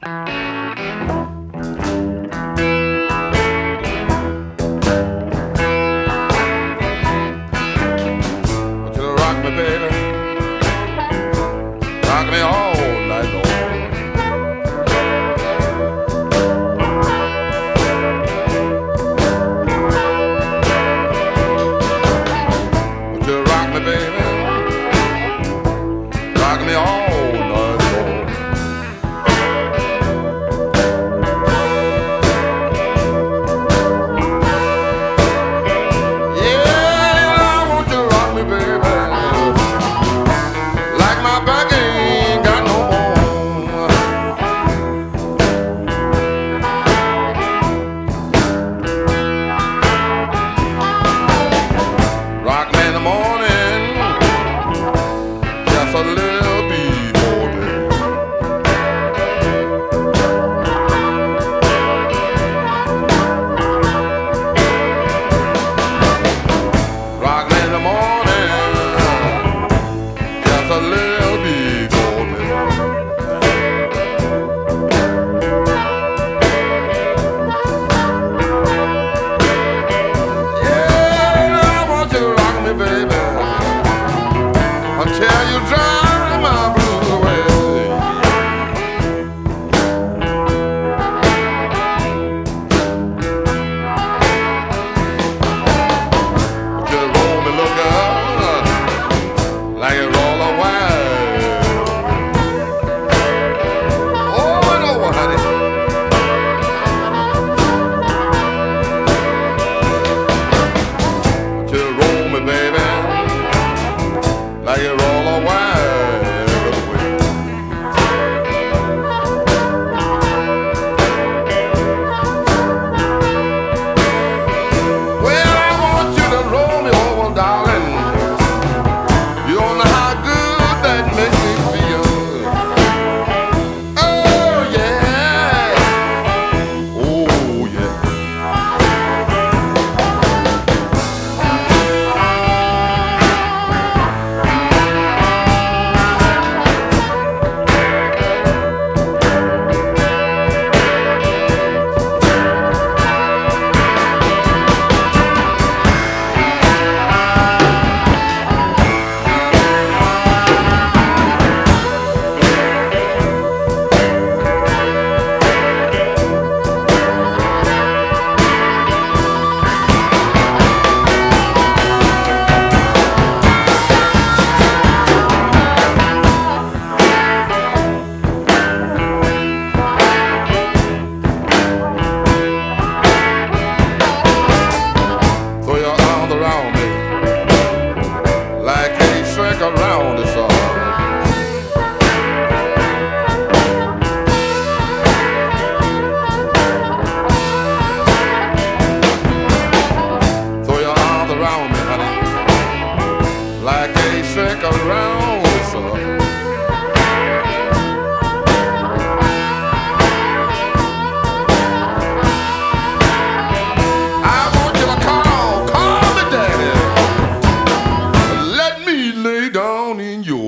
Want you to rock me, baby. Rock me all night long. Want you to rock me, baby. Rock me all night long. Yeah, I want you to rock me, baby. Like my back ain't got no bone. Rock me in the morning, just a little before day. Rock me in the morning, just a little before day. Yeah, I want you to rock me, baby, until you drive my blues away. Want you to roll me, look up, like it roll a wine. Over and over, honey. Want you to roll me, baby, like it roll a wine. Well, I want you to roll me over, darling. You don't know how good that makes me feel. Oh yeah, oh yeah. Throw your arms around me like a shrink around the sun. Throw your arms around me, honey, like a shrink around the sun. I want you to call me daddy. Let me lay down in your